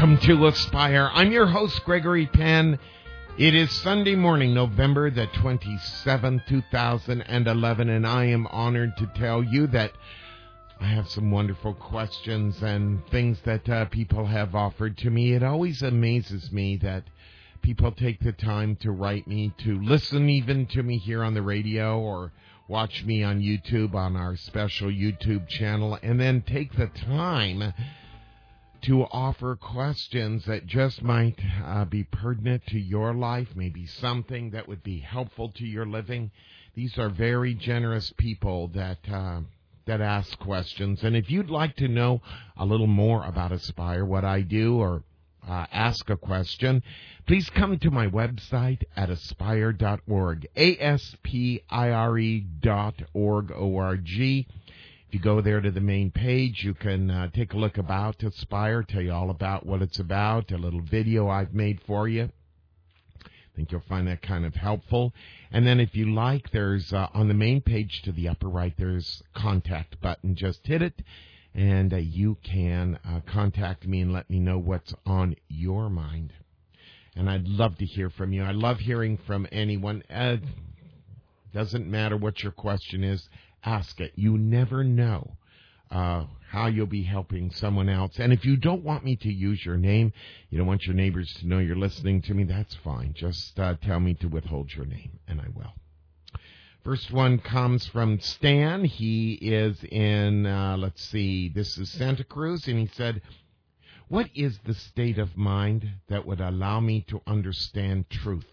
Welcome to Aspire. I'm your host, Gregory Penn. It is Sunday morning, November the 27th, 2011, and I am honored to tell you that I have some wonderful questions and things that people have offered to me. It always amazes me that people take the time to write me, to listen even to me here on the radio or watch me on YouTube on our special YouTube channel, and then take the time to offer questions that just might be pertinent to your life, maybe something that would be helpful to your living. These are very generous people that ask questions. And if you'd like to know a little more about Aspire, what I do, or ask a question, please come to my website at aspire.org, aspire.org, O-R-G. If you go there to the main page, you can take a look about Aspire, tell you all about what it's about, a little video I've made for you. I think you'll find that kind of helpful. And then if you like, there's on the main page to the upper right, there's a contact button. Just hit it, and you can contact me and let me know what's on your mind. And I'd love to hear from you. I love hearing from anyone. Doesn't matter what your question is. Ask it. You never know how you'll be helping someone else. And if you don't want me to use your name, you don't want your neighbors to know you're listening to me, that's fine. Just tell me to withhold your name, and I will. First one comes from Stan. He is in, this is Santa Cruz, and he said, what is the state of mind that would allow me to understand truth?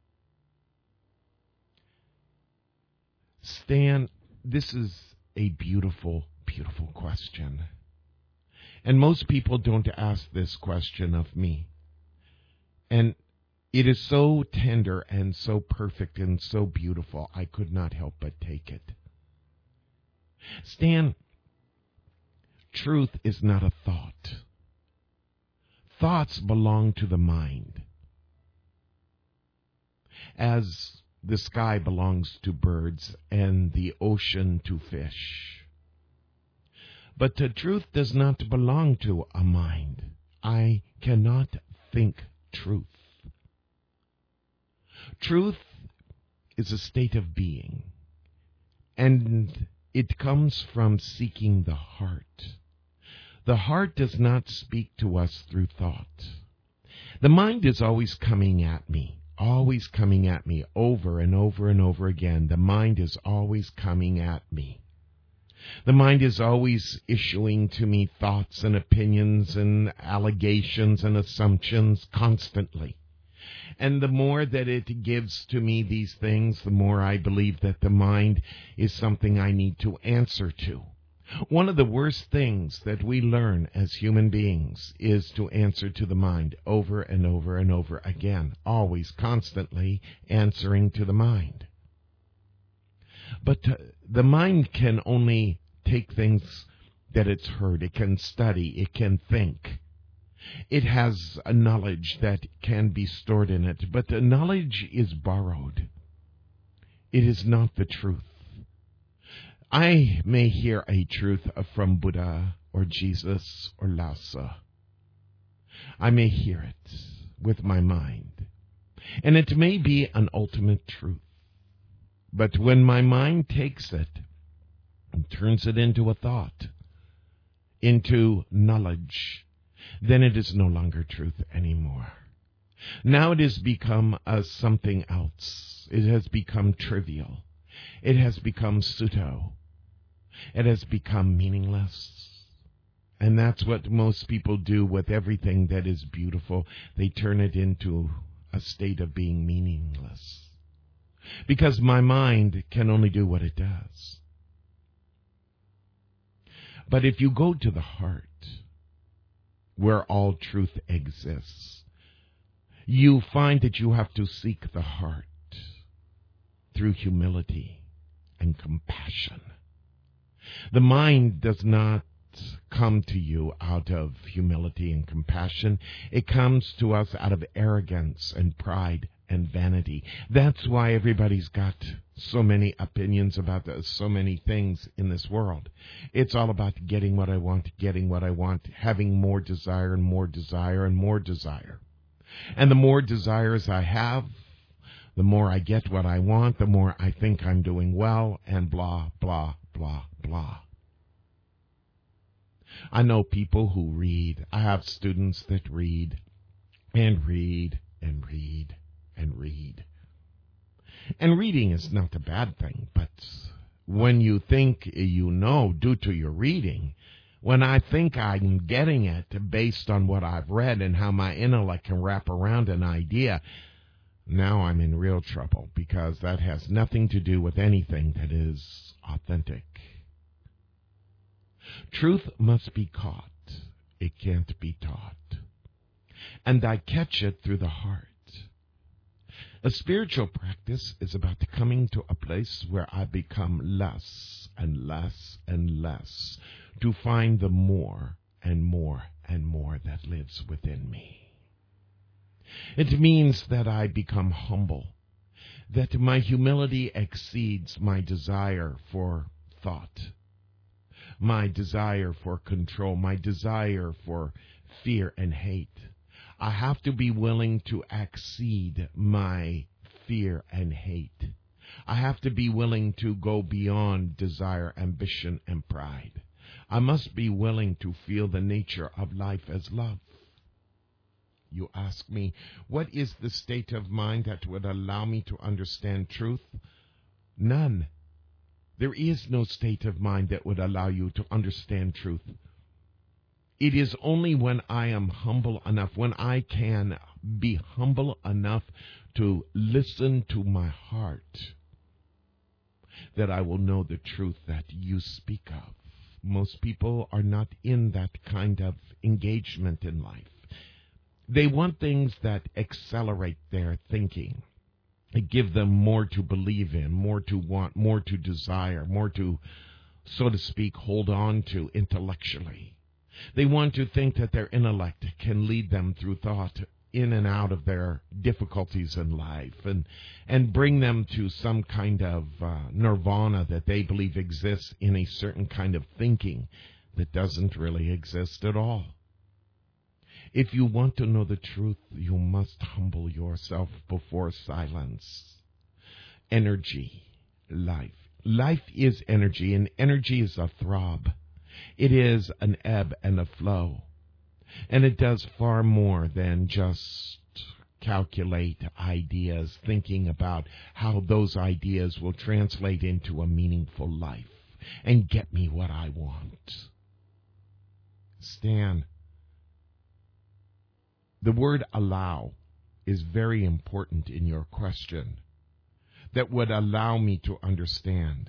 Stan, this is a beautiful, beautiful question. And most people don't ask this question of me. And it is so tender and so perfect and so beautiful, I could not help but take it. Stan, truth is not a thought. Thoughts belong to the mind, as the sky belongs to birds and the ocean to fish. But the truth does not belong to a mind. I cannot think truth. Truth is a state of being, and it comes from seeking the heart. The heart does not speak to us through thought. The mind is always coming at me over and over and over again. The mind is always coming at me. The mind is always issuing to me thoughts and opinions and allegations and assumptions constantly. And the more that it gives to me these things, the more I believe that the mind is something I need to answer to. One of the worst things that we learn as human beings is to answer to the mind over and over and over again, always, constantly answering to the mind. But the mind can only take things that it's heard. It can study. It can think. It has a knowledge that can be stored in it, but the knowledge is borrowed. It is not the truth. I may hear a truth from Buddha or Jesus or Lhasa. I may hear it with my mind, and it may be an ultimate truth. But when my mind takes it and turns it into a thought, into knowledge, then it is no longer truth anymore. Now it has become something else. It has become trivial. It has become pseudo. It has become meaningless. And that's what most people do with everything that is beautiful. They turn it into a state of being meaningless. Because my mind can only do what it does. But if you go to the heart, where all truth exists, you find that you have to seek the heart through humility and compassion. The mind does not come to you out of humility and compassion. It comes to us out of arrogance and pride and vanity. That's why everybody's got so many opinions about so many things in this world. It's all about getting what I want, having more desire and more desire and more desire. And the more desires I have, the more I get what I want, the more I think I'm doing well, and blah, blah, blah, blah. I know people who read. I have students that read and read and read and read. And reading is not a bad thing, but when you think you know due to your reading, when I think I'm getting it based on what I've read and how my intellect can wrap around an idea, now I'm in real trouble, because that has nothing to do with anything that is authentic. Truth must be caught. It can't be taught. And I catch it through the heart. A spiritual practice is about coming to a place where I become less and less and less to find the more and more and more that lives within me. It means that I become humble, that my humility exceeds my desire for thought, my desire for control, my desire for fear and hate. I have to be willing to exceed my fear and hate. I have to be willing to go beyond desire, ambition, and pride. I must be willing to feel the nature of life as love. You ask me, what is the state of mind that would allow me to understand truth? None. There is no state of mind that would allow you to understand truth. It is only when I am humble enough, when I can be humble enough to listen to my heart, that I will know the truth that you speak of. Most people are not in that kind of engagement in life. They want things that accelerate their thinking, give them more to believe in, more to want, more to desire, more to, so to speak, hold on to intellectually. They want to think that their intellect can lead them through thought in and out of their difficulties in life and bring them to some kind of nirvana that they believe exists in a certain kind of thinking that doesn't really exist at all. If you want to know the truth, you must humble yourself before silence. Energy, life. Life is energy, and energy is a throb. It is an ebb and a flow. And it does far more than just calculate ideas, thinking about how those ideas will translate into a meaningful life and get me what I want. Stan, the word allow is very important in your question. That would allow me to understand.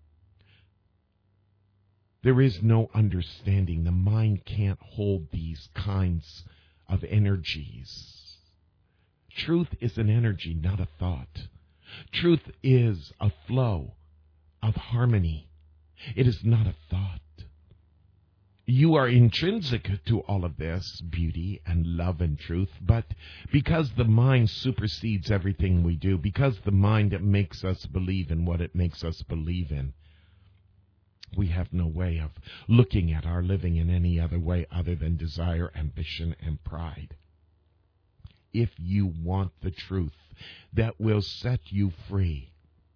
There is no understanding. The mind can't hold these kinds of energies. Truth is an energy, not a thought. Truth is a flow of harmony. It is not a thought. You are intrinsic to all of this, beauty and love and truth, but because the mind supersedes everything we do, because the mind makes us believe in what it makes us believe in, we have no way of looking at our living in any other way other than desire, ambition, and pride. If you want the truth that will set you free,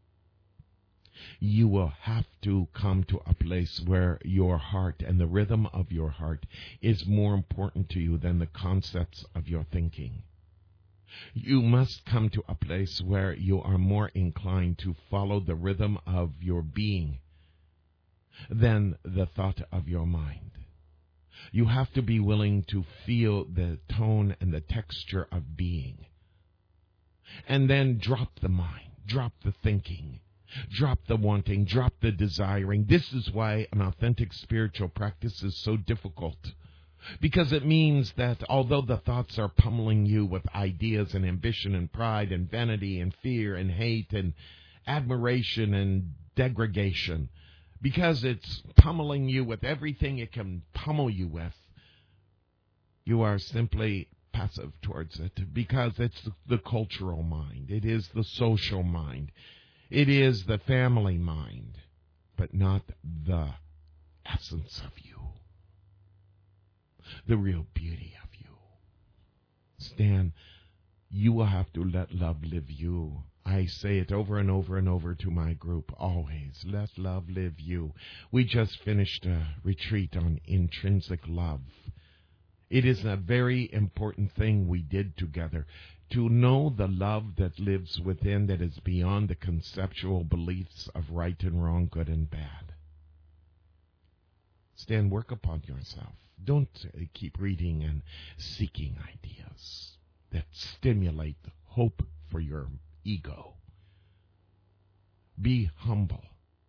you will have to come to a place where your heart and the rhythm of your heart is more important to you than the concepts of your thinking. You must come to a place where you are more inclined to follow the rhythm of your being than the thought of your mind. You have to be willing to feel the tone and the texture of being. And then drop the mind, drop the thinking, drop the wanting, drop the desiring. This is why an authentic spiritual practice is so difficult. Because it means that although the thoughts are pummeling you with ideas and ambition and pride and vanity and fear and hate and admiration and degradation, because it's pummeling you with everything it can pummel you with, you are simply passive towards it because it's the cultural mind. It is the social mind. It is the family mind, but not the essence of you, the real beauty of you. Stan, you will have to let love live you. I say it over and over and over to my group, always. Let love live you. We just finished a retreat on intrinsic love. It is a very important thing we did together, to know the love that lives within, that is beyond the conceptual beliefs of right and wrong, good and bad. Stan, work upon yourself. Don't keep reading and seeking ideas that stimulate hope for your ego. Be humble.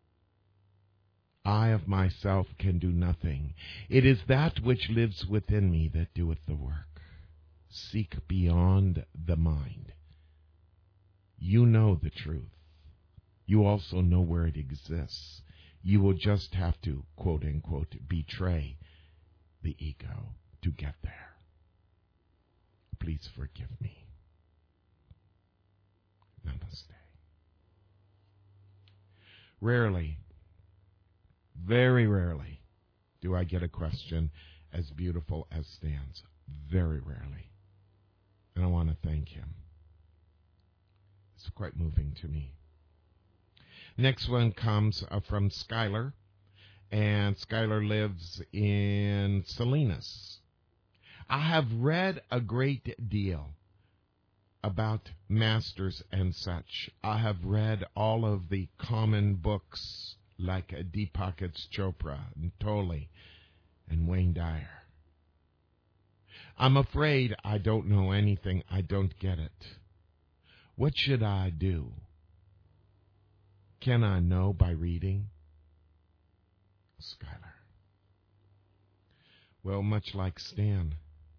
I of myself can do nothing. It is that which lives within me that doeth the work. Seek beyond the mind. You know the truth. You also know where it exists. You will just have to, quote unquote, betray the ego to get there. Please forgive me. Namaste. Rarely, very rarely, do I get a question as beautiful as Stan's. Very rarely. And I want to thank him. It's quite moving to me. Next one comes from Skylar. And Skylar lives in Salinas. I have read a great deal about masters and such. I have read all of the common books like Deepak Chopra and Tolle and Wayne Dyer. I'm afraid I don't know anything. I don't get it. What should I do? Can I know by reading? Skylar. Well, much like Stan.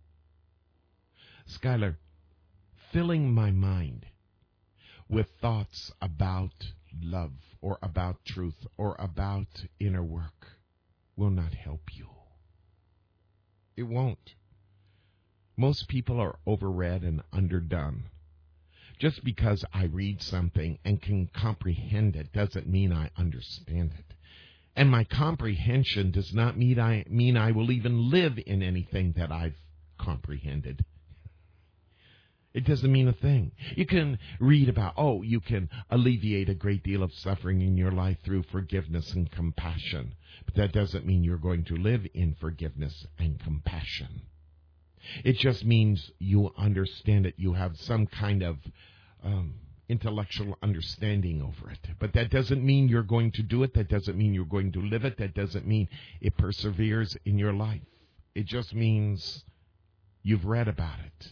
Skylar, filling my mind with thoughts about love or about truth or about inner work will not help you. It won't. Most people are overread and underdone. Just because I read something and can comprehend it doesn't mean I understand it. And my comprehension does not mean I will even live in anything that I've comprehended. It doesn't mean a thing. You can read about, you can alleviate a great deal of suffering in your life through forgiveness and compassion. But that doesn't mean you're going to live in forgiveness and compassion. It just means you understand it. You have some kind of intellectual understanding over it. But that doesn't mean you're going to do it. That doesn't mean you're going to live it. That doesn't mean it perseveres in your life. It just means you've read about it.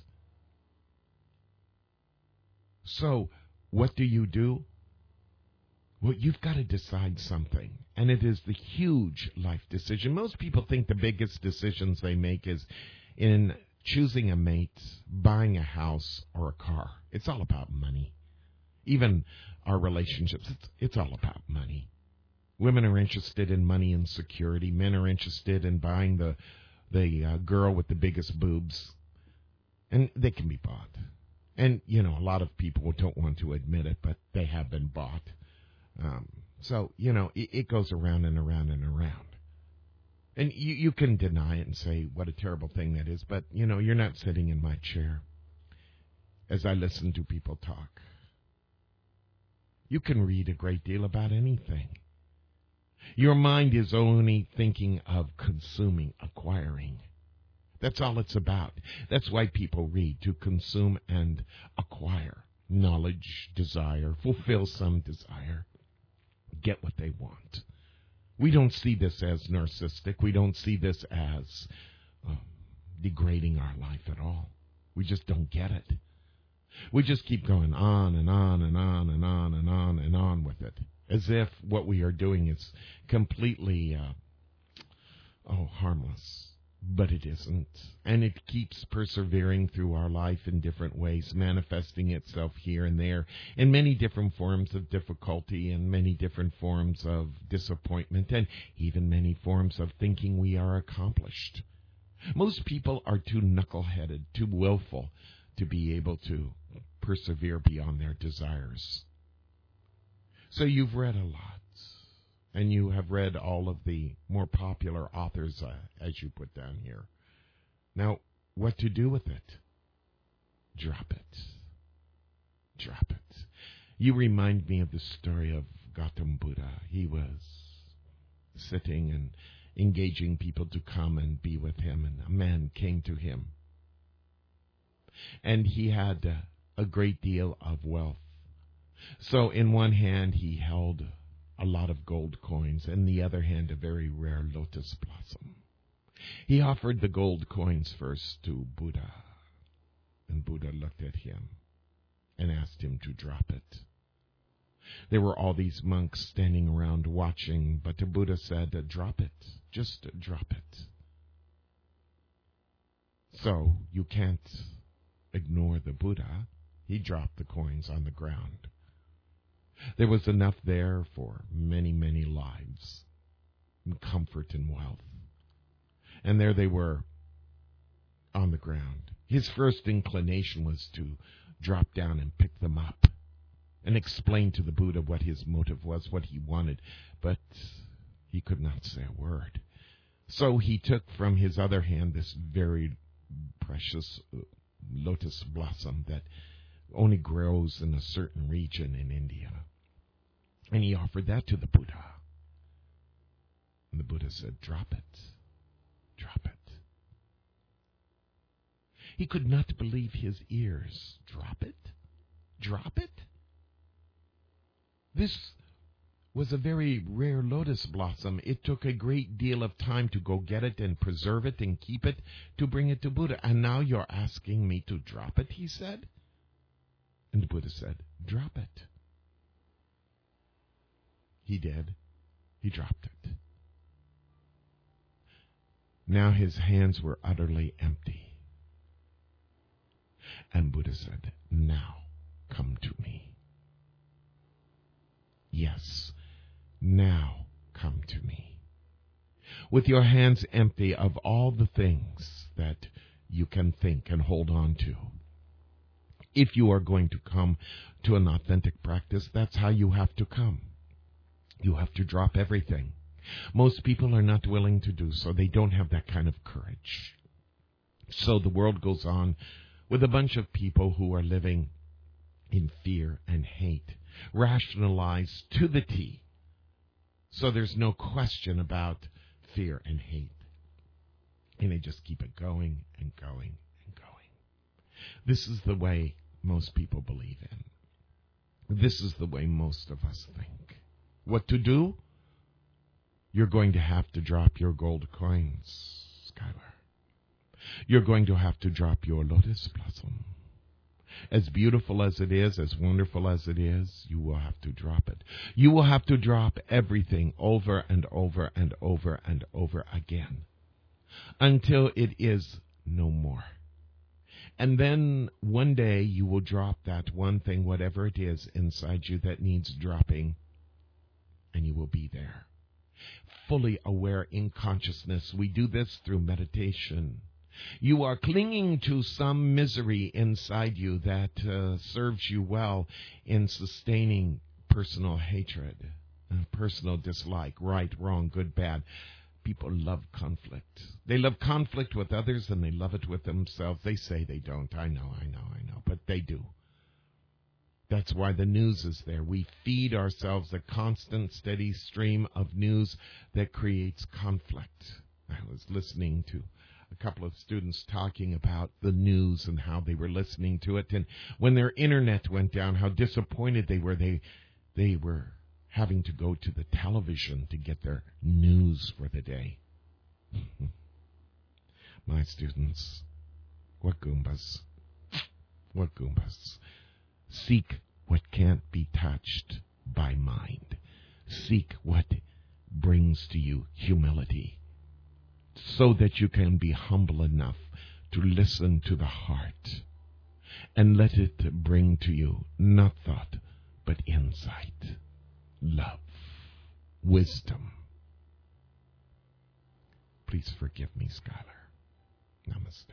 So, what do? Well, you've got to decide something, and it is the huge life decision. Most people think the biggest decisions they make is in choosing a mate, buying a house, or a car. It's all about money. Even our relationships, it's all about money. Women are interested in money and security. Men are interested in buying the girl with the biggest boobs, and they can be bought. And, a lot of people don't want to admit it, but they have been bought. So, it goes around and around and around. And you can deny it and say what a terrible thing that is, but, you're not sitting in my chair as I listen to people talk. You can read a great deal about anything. Your mind is only thinking of consuming, acquiring. That's all it's about. That's why people read, to consume and acquire knowledge, desire, fulfill some desire, get what they want. We don't see this as narcissistic. We don't see this as degrading our life at all. We just don't get it. We just keep going on and on and on and on and on and on with it, as if what we are doing is completely harmless. But it isn't. And it keeps persevering through our life in different ways, manifesting itself here and there in many different forms of difficulty and many different forms of disappointment and even many forms of thinking we are accomplished. Most people are too knuckle-headed, too willful to be able to persevere beyond their desires. So you've read a lot, and you have read all of the more popular authors, as you put down here. Now, what to do with it? Drop it. Drop it. You remind me of the story of Gautam Buddha. He was sitting and engaging people to come and be with him, and a man came to him. And he had a great deal of wealth. So in one hand he held a lot of gold coins, and in the other hand a very rare lotus blossom. He offered the gold coins first to Buddha, and Buddha looked at him and asked him to drop it. There were all these monks standing around watching, but the Buddha said, drop it. Just drop it. So you can't ignore the Buddha. He dropped the coins on the ground. There was enough there for many, many lives, and comfort and wealth. And there they were on the ground. His first inclination was to drop down and pick them up and explain to the Buddha what his motive was, what he wanted, but he could not say a word. So he took from his other hand this very precious lotus blossom that only grows in a certain region in India, and he offered that to the Buddha. And the Buddha said, drop it, drop it. He could not believe his ears. Drop it? Drop it? This was a very rare lotus blossom. It took a great deal of time to go get it and preserve it and keep it to bring it to Buddha. And now you're asking me to drop it, he said. And the Buddha said, drop it. He did. He dropped it. Now his hands were utterly empty. And Buddha said, now come to me. Yes, now come to me. With your hands empty of all the things that you can think and hold on to. If you are going to come to an authentic practice, that's how you have to come. You have to drop everything. Most people are not willing to do so. They don't have that kind of courage. So the world goes on with a bunch of people who are living in fear and hate, rationalized to the T. So there's no question about fear and hate. And they just keep it going and going and going. This is the way most people believe in. This is the way most of us think. What to do? You're going to have to drop your gold coins, Skylar. You're going to have to drop your lotus blossom. As beautiful as it is, as wonderful as it is, you will have to drop it. You will have to drop everything over and over and over and over again until it is no more. And then one day you will drop that one thing, whatever it is inside you that needs dropping, and you will be there. Fully aware in consciousness. We do this through meditation. You are clinging to some misery inside you that serves you well in sustaining personal hatred, personal dislike, right, wrong, good, bad. People love conflict. They love conflict with others and they love it with themselves. They say they don't. I know, but they do. That's why the news is there. We feed ourselves a constant, steady stream of news that creates conflict. I was listening to a couple of students talking about the news and how they were listening to it. And when their internet went down, how disappointed they were. They were having to go to the television to get their news for the day. My students, what Goombas. What Goombas. Seek what can't be touched by mind. Seek what brings to you humility, so that you can be humble enough to listen to the heart and let it bring to you not thought, but insight, love, wisdom. Please forgive me, Skylar. Namaste.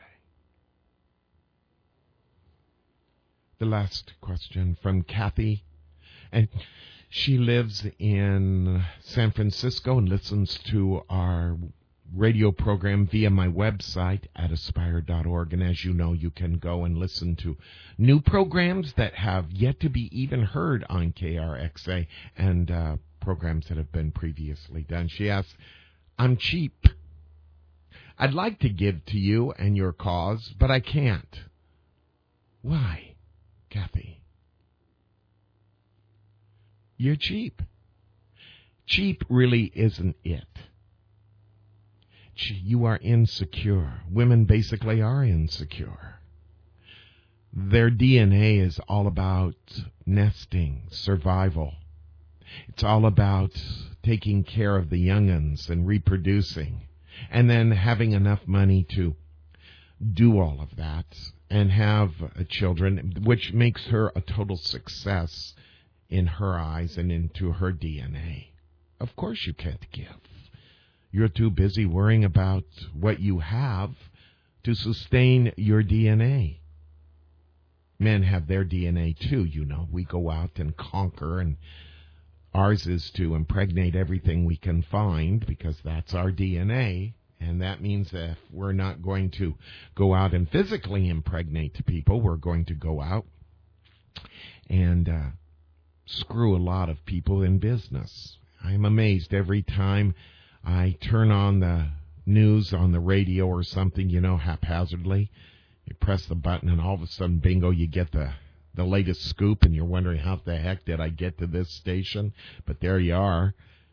The last question from Kathy, and she lives in San Francisco and listens to our radio program via my website at aspire.org. And as you know, you can go and listen to new programs that have yet to be even heard on KRXA and programs that have been previously done. She asks, I'm cheap. I'd like to give to you and your cause, but I can't. Why, Kathy? You're cheap. Cheap really isn't it. You are insecure. Women basically are insecure. Their DNA is all about nesting, survival. It's all about taking care of the young'uns and reproducing, and then having enough money to do all of that and have children, which makes her a total success in her eyes and into her DNA. Of course you can't give. You're too busy worrying about what you have to sustain your DNA. Men have their DNA too, you know. We go out and conquer, and ours is to impregnate everything we can find because that's our DNA. And that means that if we're not going to go out and physically impregnate people, we're going to go out and screw a lot of people in business. I'm amazed every time I turn on the news on the radio or something, you know, haphazardly. You press the button and all of a sudden, bingo, you get the latest scoop and you're wondering how the heck did I get to this station? But there you are.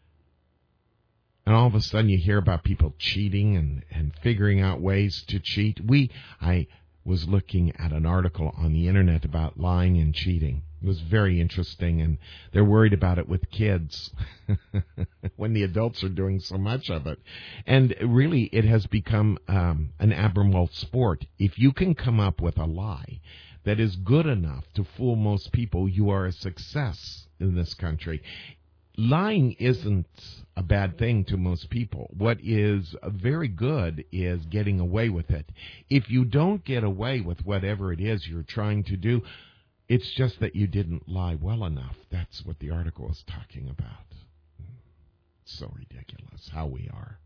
And all of a sudden you hear about people cheating and figuring out ways to cheat. I was looking at an article on the internet about lying and cheating. It was very interesting, and they're worried about it with kids when the adults are doing so much of it. And really, it has become an abnormal sport. If you can come up with a lie that is good enough to fool most people, you are a success in this country. Lying isn't a bad thing to most people. What is very good is getting away with it. If you don't get away with whatever it is you're trying to do, it's just that you didn't lie well enough. That's what the article is talking about. So ridiculous how we are.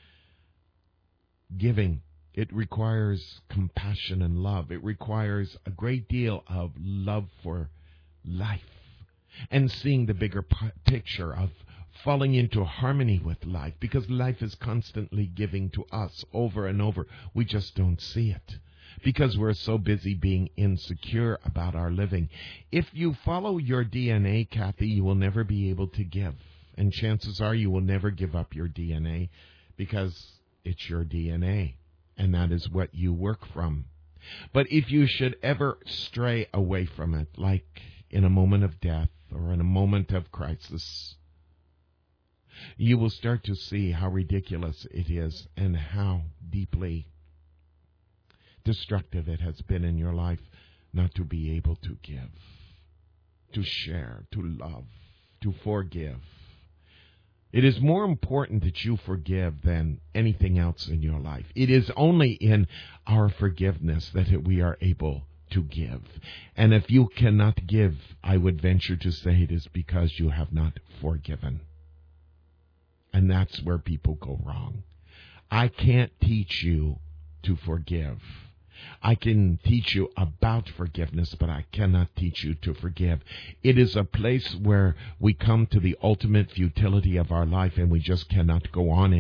Giving, it requires compassion and love. It requires a great deal of love for life and seeing the bigger picture of falling into harmony with life, because life is constantly giving to us over and over. We just don't see it because we're so busy being insecure about our living. If you follow your DNA, Kathy, you will never be able to give. And chances are you will never give up your DNA because it's your DNA, and that is what you work from. But if you should ever stray away from it, like in a moment of death or in a moment of crisis, you will start to see how ridiculous it is and how deeply destructive it has been in your life not to be able to give, to share, to love, to forgive. It is more important that you forgive than anything else in your life. It is only in our forgiveness that we are able to give. And if you cannot give, I would venture to say it is because you have not forgiven. And that's where people go wrong. I can't teach you to forgive. I can teach you about forgiveness, but I cannot teach you to forgive. It is a place where we come to the ultimate futility of our life and we just cannot go on